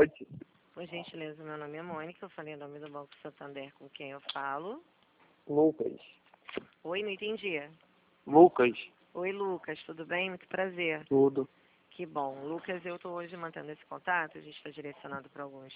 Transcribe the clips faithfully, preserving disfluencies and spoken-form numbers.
Pode. Por gentileza, meu nome é Mônica, eu falei em nome do Banco Santander com quem eu falo. Lucas. Oi, não entendi. Lucas. Oi, Lucas, tudo bem? Muito prazer. Tudo. Que bom. Lucas, eu estou hoje mantendo esse contato, a gente está direcionado para alguns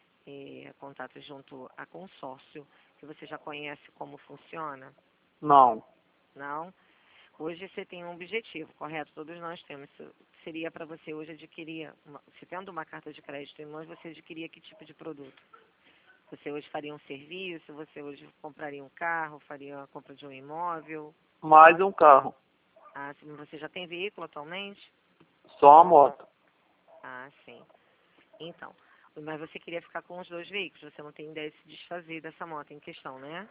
eh, contatos junto a consórcio, que você já conhece como funciona? Não. Não? Hoje você tem um objetivo, correto? Todos nós temos. Seria para você hoje adquirir, uma, se tendo uma carta de crédito em mãos, você adquiria que tipo de produto? Você hoje faria um serviço, você hoje compraria um carro, faria a compra de um imóvel? Mais um carro. Ah, sim, você já tem veículo atualmente? Só a moto. Ah, sim. Então, mas você queria ficar com os dois veículos, você não tem ideia de se desfazer dessa moto em questão, né?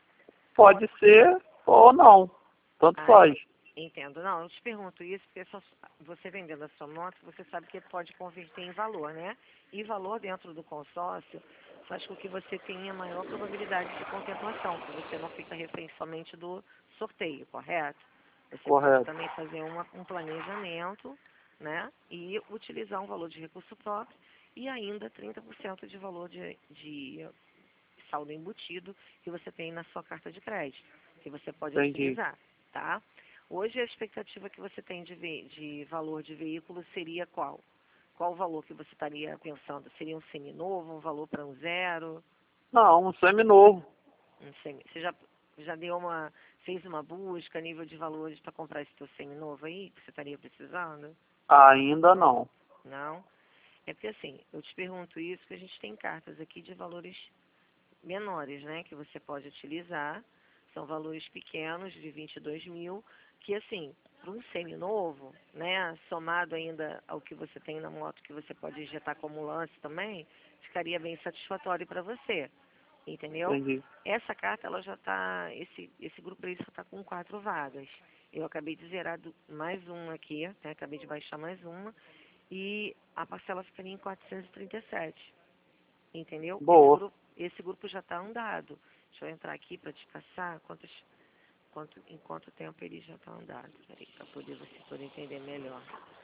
Pode ser ou não. Tanto Ah, faz. entendo. Não, eu te pergunto isso porque só, você vendendo a sua moto, você sabe que pode converter em valor, né? E valor dentro do consórcio faz com que você tenha maior probabilidade de contemplação, porque você não fica refém somente do sorteio, correto? Você pode Correto. também fazer uma, um planejamento, né? E utilizar um valor de recurso próprio e ainda trinta por cento de valor de, de saldo embutido que você tem na sua carta de crédito, que você pode Entendi. utilizar, tá? Hoje a expectativa que você tem de, ve de valor de veículo seria qual? Qual o valor que você estaria pensando? Seria um seminovo, um valor para um zero? Não, um seminovo. Um semi... Você já, já deu uma, fez uma busca a nível de valores para comprar esse teu seminovo aí, que você estaria precisando? Ainda não. Não? É porque assim, eu te pergunto isso porque a gente tem cartas aqui de valores menores, né, que você pode utilizar. São valores pequenos, de vinte e dois mil, que assim, para um seminovo, né, somado ainda ao que você tem na moto, que você pode injetar como lance também, ficaria bem satisfatório para você, entendeu? Entendi. Essa carta, ela já está, esse, esse grupo aí só está com quatro vagas. Eu acabei de zerar do, mais uma aqui, né, acabei de baixar mais uma, e a parcela ficaria em quatrocentos e trinta e sete. Entendeu? Esse Boa. grupo, esse grupo já está andado. Deixa eu entrar aqui para te passar quantos, quanto, em quanto tempo ele já está andado. Peraí, para poder você poder entender melhor.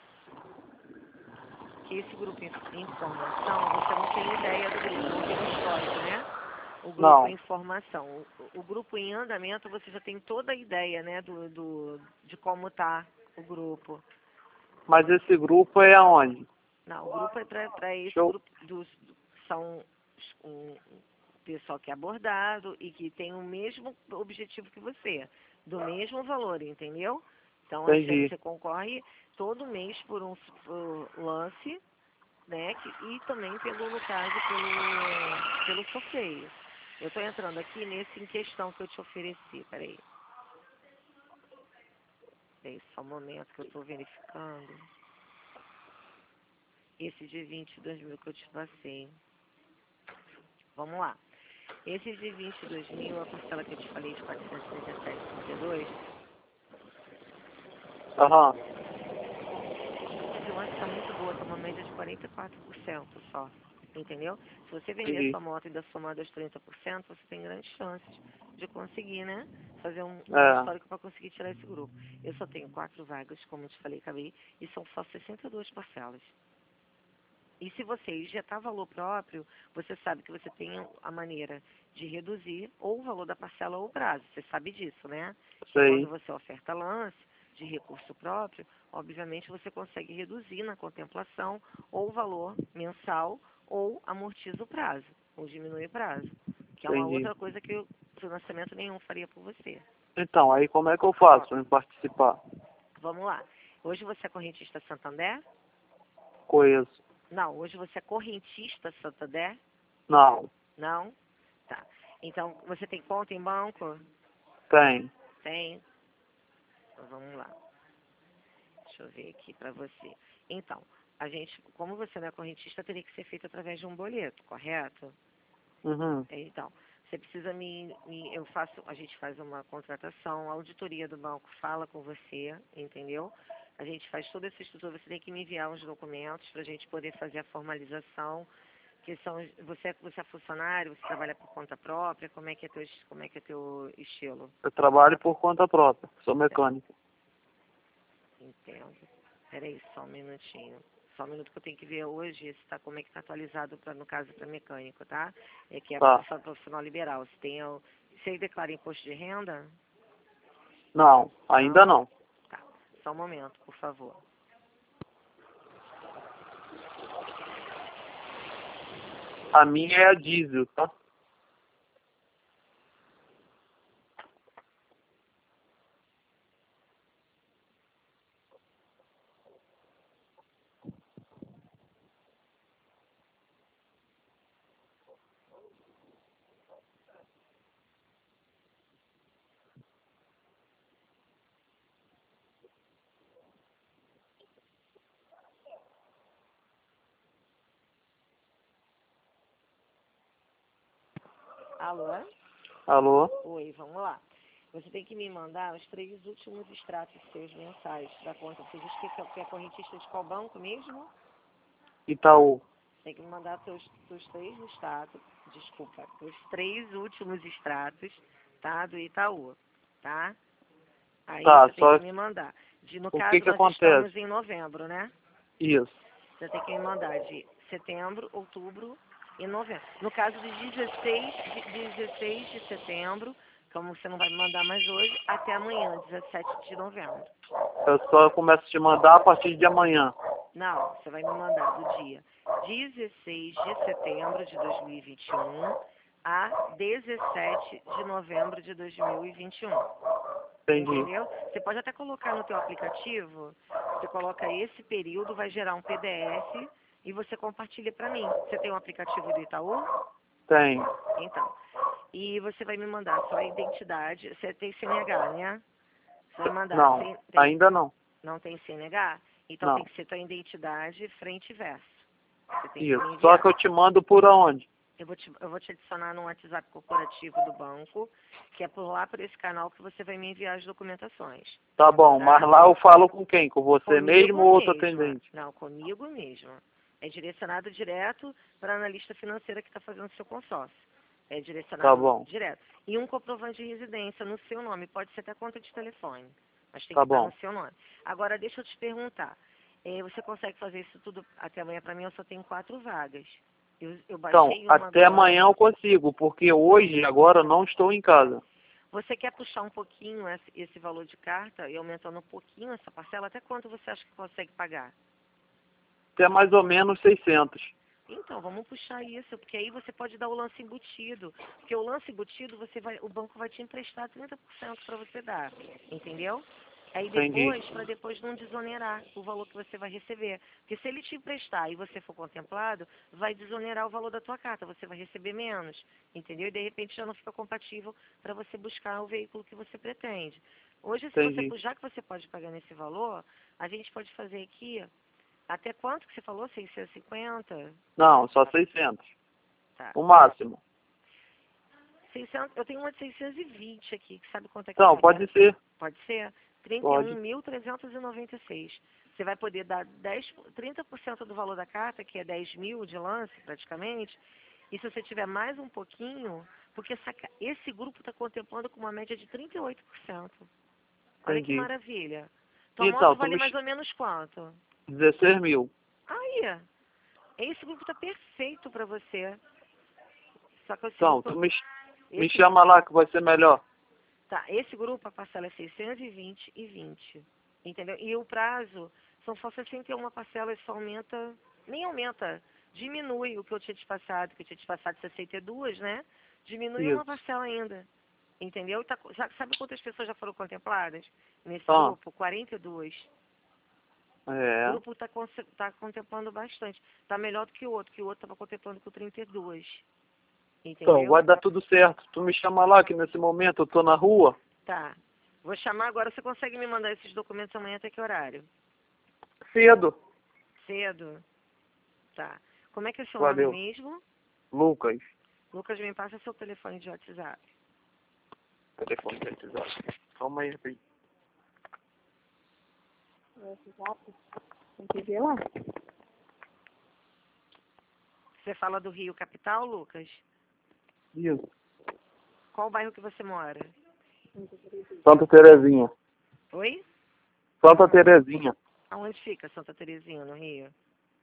Que esse grupo em informação, você não tem ideia do grupo, não tem um histórico, né? O grupo Não. em informação. O, o grupo em andamento, você já tem toda a ideia, né, do, do, de como está o grupo. Mas esse grupo é aonde? Não, o grupo é para esse Show. grupo dos, são um, pessoal que é abordado e que tem o mesmo objetivo que você, do mesmo valor, entendeu? Então, assim, Entendi. você concorre todo mês por um por lance, né? Que, e também pelo, no caso, pelo, pelo sorteio. Eu estou entrando aqui nesse em questão que eu te ofereci, peraí. Peraí, só um momento que eu estou verificando. Esse de vinte e dois mil que eu te passei. Vamos lá. Esse de vinte e dois mil, a parcela que eu te falei de quatrocentos e trinta e sete vírgula trinta e dois, Aham. eu acho que está muito boa, está uma média de quarenta e quatro por cento só, entendeu? Se você vender Entendi. sua moto e ainda somar dos trinta por cento, você tem grandes chances de conseguir, né? Fazer um, um bom É. histórico para conseguir tirar esse grupo. Eu só tenho quatro vagas, como eu te falei, acabei, e são só sessenta e duas parcelas. E se você injetar valor próprio, você sabe que você tem a maneira de reduzir ou o valor da parcela ou o prazo. Você sabe disso, né? Que quando Sei. você oferta lance de recurso próprio, obviamente você consegue reduzir na contemplação ou o valor mensal ou amortiza o prazo, ou diminui o prazo. Que é uma Entendi. outra coisa que o financiamento nenhum faria por você. Então, aí como é que eu faço para participar? Vamos lá. Hoje você é correntista Santander? Conheço. Não, hoje você é correntista Santander? Não. Não? Tá. Então, você tem conta em banco? Tem. Tem. Então, vamos lá. Deixa eu ver aqui para você. Então, a gente, como você não é correntista, teria que ser feito através de um boleto, correto? Uhum. Então, você precisa me, me, eu faço, a gente faz uma contratação, a auditoria do banco fala com você, entendeu? A gente faz toda essa estrutura, você tem que me enviar os documentos para a gente poder fazer a formalização, que são, você, você é funcionário, você trabalha por conta própria, como é que é teu, como é que é teu estilo? Eu trabalho por conta própria. Sou mecânico. Entendo. Peraí, só um minutinho. Só um minuto que eu tenho que ver hoje se tá, como é que tá atualizado, pra, no caso, para mecânico, tá? É que é Tá. só profissional liberal. Se tem, o- você declara imposto de renda? Não, ainda não. Tá. Só um momento, por favor. A minha é a diesel, tá? Alô? Alô? Oi, vamos lá. Você tem que me mandar os três últimos extratos seus mensais da conta. Você diz que é que é correntista de qual banco mesmo? Itaú. Tem que me mandar seus, seus três extratos, desculpa, os três últimos extratos, tá, do Itaú, tá? Aí Tá, você tem só que me mandar. De, no o que caso, que nós estamos acontece? em novembro, né? Isso. Você tem que me mandar de setembro, outubro e novembro. No caso de dezesseis de, dezesseis de setembro, como você não vai me mandar mais hoje, até amanhã, dezessete de novembro. Eu só começo a te mandar a partir de amanhã. Não, você vai me mandar do dia dezesseis de setembro de dois mil e vinte e um a dezessete de novembro de dois mil e vinte e um. Entendi. Entendeu? Você pode até colocar no teu aplicativo, você coloca esse período, vai gerar um P D F e você compartilha para mim. Você tem um aplicativo do Itaú? Tem. Então. E você vai me mandar sua identidade. Você tem C N H, né? Você vai mandar. Não, Tem, ainda não. não tem C N H? Então tem Não. que ser tua identidade frente e verso. Você tem que Isso. me Só enviar. que eu te mando por aonde? Eu vou, te, eu vou te adicionar no WhatsApp corporativo do banco, que é por lá, por esse canal, que você vai me enviar as documentações. Tá bom, Tá? mas lá eu falo com quem? Com você Comigo mesmo ou outro mesma. atendente? Não, comigo mesmo. É direcionado direto para a analista financeira que está fazendo seu consórcio. É Tá direcionado bom, direto. E um comprovante de residência no seu nome. Pode ser até conta de telefone, mas tem que tá estar no bom. seu nome. Agora, deixa eu te perguntar. Eh, você consegue fazer isso tudo até amanhã? Para mim, eu só tenho quatro vagas. Eu, eu Então, baixei uma até agora. amanhã eu consigo, porque hoje, agora, eu não estou em casa. Você quer puxar um pouquinho esse, esse valor de carta e aumentando um pouquinho essa parcela? Até quanto você acha que consegue pagar? Até mais ou menos seiscentos. Então, vamos puxar isso, porque aí você pode dar o lance embutido. Porque o lance embutido, você vai, o banco vai te emprestar trinta por cento para você dar, entendeu? Aí Entendi. depois, para depois não desonerar o valor que você vai receber. Porque se ele te emprestar e você for contemplado, vai desonerar o valor da tua carta, você vai receber menos, entendeu? E de repente já não fica compatível para você buscar o veículo que você pretende. Hoje, se você, Entendi. já que você pode pagar nesse valor, a gente pode fazer aqui, até quanto que você falou? seiscentos e cinquenta? Não, só seiscentos. Tá. O máximo. seiscentos, eu tenho uma de seiscentos e vinte aqui, que sabe quanto é que Então, você pode vai? ser. Pode ser? trinta e Pode. um mil trezentos e noventa e seis. Você vai poder dar dez, trinta por cento do valor da carta, que é dez mil de lance, praticamente. E se você tiver mais um pouquinho, porque essa ca- esse grupo está contemplando com uma média de trinta e oito por cento. Olha que Entendi. maravilha. Tua moto Então, tu vale me... mais ou menos quanto? dezesseis mil. Aí, esse grupo está perfeito para você. Só que esse Então, grupo, tu me, me esse chama lá que vai ser melhor. Tá, esse grupo a parcela é seiscentos e vinte e vinte, entendeu? E o prazo são só sessenta e uma parcelas, só aumenta, nem aumenta, diminui o que eu tinha te passado, que eu tinha te passado sessenta e duas, né? Diminui uma Isso. parcela ainda, entendeu? Tá, já, sabe quantas pessoas já foram contempladas nesse Ah, grupo? quarenta e duas. O é. grupo está tá contemplando bastante. Está melhor do que o outro, que o outro estava contemplando com trinta e duas, Então, vai entendeu? dar tudo certo. Tu me chama lá que nesse momento eu tô na rua. Tá. Vou chamar agora. Você consegue me mandar esses documentos amanhã até que horário? Cedo. Cedo? Tá. Como é que é seu nome Valeu. mesmo? Lucas. Lucas, me passa seu telefone de WhatsApp. Telefone de WhatsApp. Calma aí, rapidinho. WhatsApp? Tem que ver lá. Você fala do Rio Capital, Lucas? Isso. Qual bairro que você mora? Santa Terezinha. Oi? Santa Terezinha. Aonde fica Santa Terezinha, no Rio?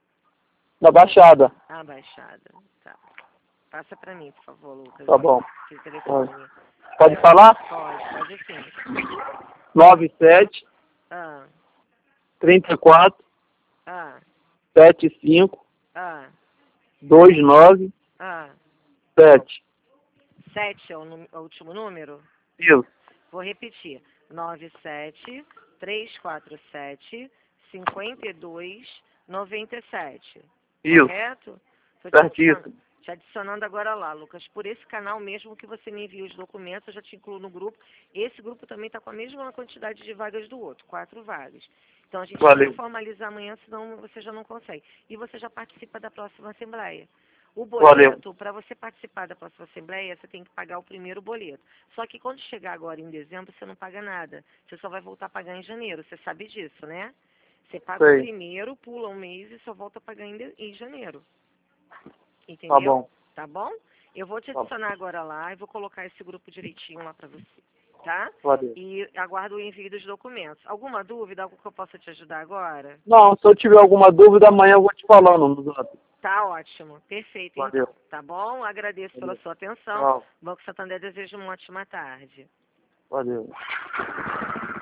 Da Baixada. Ah, Baixada. Tá. Passa pra mim, por favor, Lucas. Tá bom. Esse telefone. Pode falar? Pode, pode sim. nove sete, Ah, trinta e quatro, ah, setenta e cinco, ah, vinte e nove, ah. sete. Sete é o, num- é o último número? Isso. Vou repetir. nove sete, três quatro sete, cinco dois, nove sete. Isso. Correto? Tô te Certíssimo. adicionando, te adicionando agora lá, Lucas. Por esse canal mesmo que você me envia os documentos, eu já te incluo no grupo. Esse grupo também está com a mesma quantidade de vagas do outro, quatro vagas. Então a gente Valeu. vai formalizar amanhã, senão você já não consegue. E você já participa da próxima assembleia. O boleto, para você participar da próxima assembleia, você tem que pagar o primeiro boleto. Só que quando chegar agora em dezembro, você não paga nada. Você só vai voltar a pagar em janeiro. Você sabe disso, né? Você paga Sei. o primeiro, pula um mês e só volta a pagar em, de- em janeiro. Entendeu? Tá bom. Tá bom? Eu vou te Tá. adicionar agora lá e vou colocar esse grupo direitinho lá para você. Tá? Valeu. E aguardo o envio dos documentos. Alguma dúvida, algo que eu possa te ajudar agora? Não, se eu tiver alguma dúvida, amanhã eu vou te falando no zap. Tá ótimo. Perfeito, Valeu. então. Tá bom? Agradeço pela Valeu. sua atenção. Tchau. Banco Santander deseja uma ótima tarde. Valeu.